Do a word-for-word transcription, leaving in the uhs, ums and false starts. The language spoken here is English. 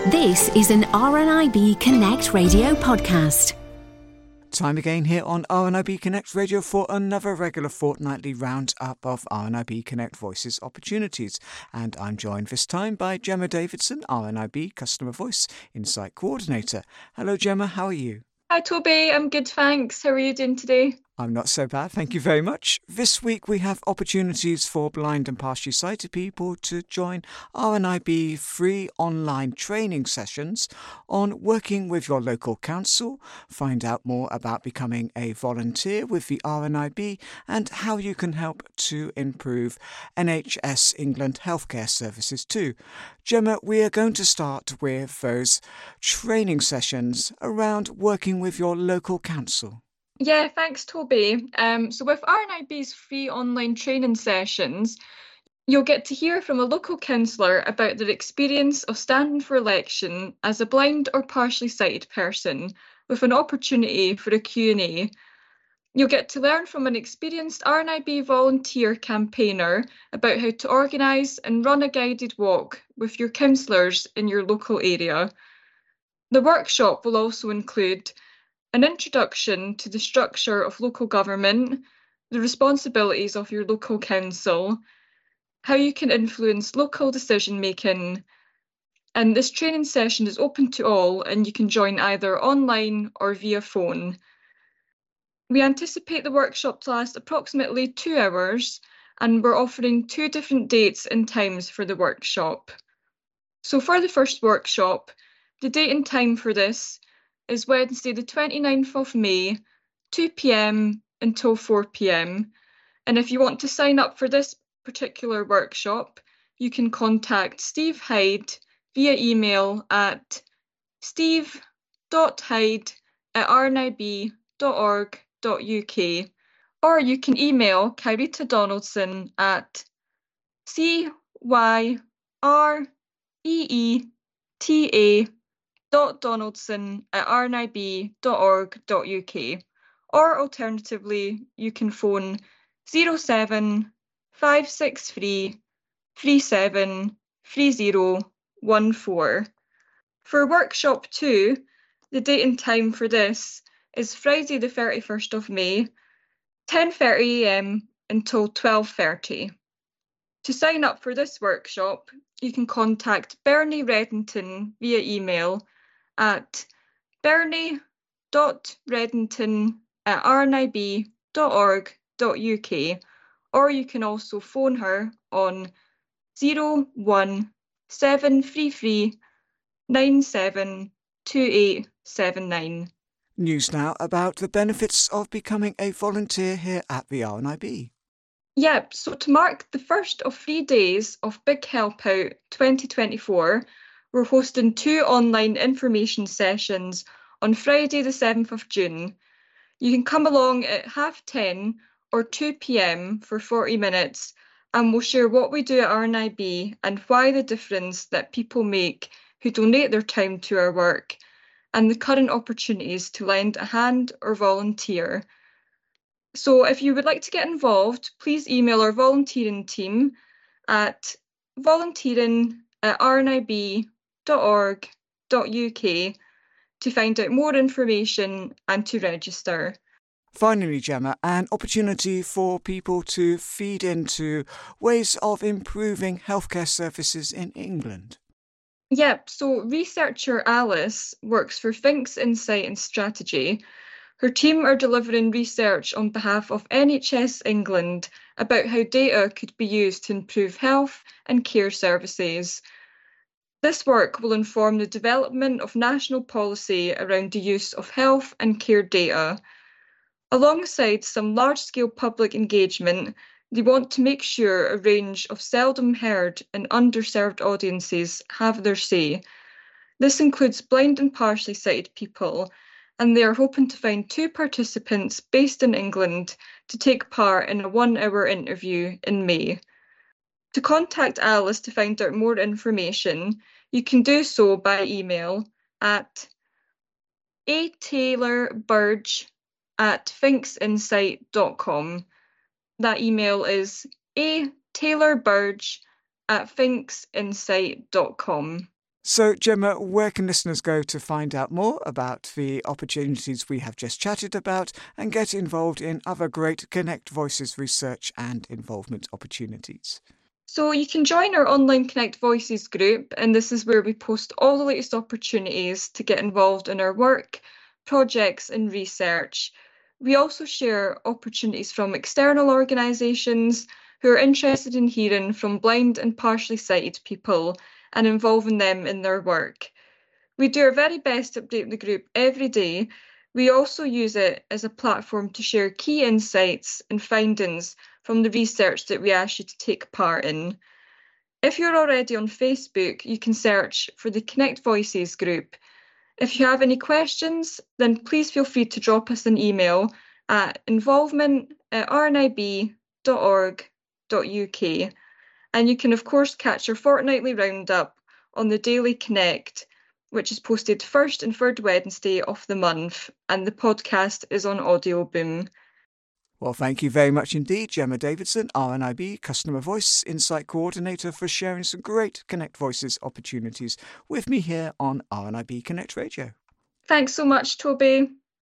This is an R N I B Connect radio podcast. Time again here on R N I B Connect Radio for another regular fortnightly roundup of R N I B Connect Voices opportunities. And I'm joined this time by Gemma Davidson, R N I B Customer Voice Insight Coordinator. Hello Gemma, how are you? Hi Toby, I'm good thanks. How are you doing today? I'm not so bad, thank you very much. This week we have opportunities for blind and partially sighted people to join R N I B free online training sessions on working with your local council, find out more about becoming a volunteer with the R N I B and how you can help to improve N H S England healthcare services too. Gemma, we are going to start with those training sessions around working with your local council. Yeah, thanks Toby. Um, so with R N I B's free online training sessions, you'll get to hear from a local councillor about their experience of standing for election as a blind or partially sighted person, with an opportunity for a Q and A. You'll get to learn from an experienced R N I B volunteer campaigner about how to organise and run a guided walk with your councillors in your local area. The workshop will also include an introduction to the structure of local government, the responsibilities of your local council, how you can influence local decision making. And this training session is open to all and you can join either online or via phone. We anticipate the workshop to last approximately two hours and we're offering two different dates and times for the workshop. So for the first workshop, the date and time for this is Wednesday the twenty-ninth of May, two p.m. until four p.m. And if you want to sign up for this particular workshop, you can contact Steve Hyde via email at steve dot hyde at r n i b dot org dot u k, or you can email Kyrita Donaldson at c y r e e t a dot donaldson at r n i b dot org dot u k, or alternatively you can phone zero seven five six three three seven three zero one four. For workshop two, the date and time for this is Friday the thirty-first of May, ten thirty a m until twelve thirty. To sign up for this workshop, you can contact Bernie Redington via email at bernie dot redington at r n i b dot org dot u k, or you can also phone her on zero one seven three three nine seven two eight seven nine. News now about the benefits of becoming a volunteer here at the R N I B. Yep, so to mark the first of three days of Big Help Out twenty twenty-four, we're hosting two online information sessions on Friday the seventh of June. You can come along at half ten or two p.m. for forty minutes and we'll share what we do at R N I B and why the difference that people make who donate their time to our work, and the current opportunities to lend a hand or volunteer. So if you would like to get involved, please email our volunteering team at volunteering at r n i b dot org dot u k to find out more information and to register. Finally, Gemma, an opportunity for people to feed into ways of improving healthcare services in England. Yep, so researcher Alice works for Finks Insight and Strategy. Her team are delivering research on behalf of N H S England about how data could be used to improve health and care services. This work will inform the development of national policy around the use of health and care data. Alongside some large-scale public engagement, they want to make sure a range of seldom heard and underserved audiences have their say. This includes blind and partially sighted people, and they are hoping to find two participants based in England to take part in a one-hour interview in May. To contact Alice to find out more information, you can do so by email at a taylor burge at finks insight dot com. That email is a taylor burge at finks insight dot com. So, Gemma, where can listeners go to find out more about the opportunities we have just chatted about and get involved in other great Connect Voices research and involvement opportunities? So you can join our online Connect Voices group, and this is where we post all the latest opportunities to get involved in our work, projects and research. We also share opportunities from external organisations who are interested in hearing from blind and partially sighted people and involving them in their work. We do our very best to update the group every day. We also use it as a platform to share key insights and findings from the research that we ask you to take part in. If you're already on Facebook, you can search for the Connect Voices group. If you have any questions, then please feel free to drop us an email at involvement at r n i b dot org dot u k. And you can, of course, catch our fortnightly roundup on the Daily Connect, which is posted first and third Wednesday of the month, and the podcast is on Audio Boom. Well, thank you very much indeed, Gemma Davidson, R N I B Customer Voice Insight Coordinator, for sharing some great Connect Voices opportunities with me here on R N I B Connect Radio. Thanks so much, Toby.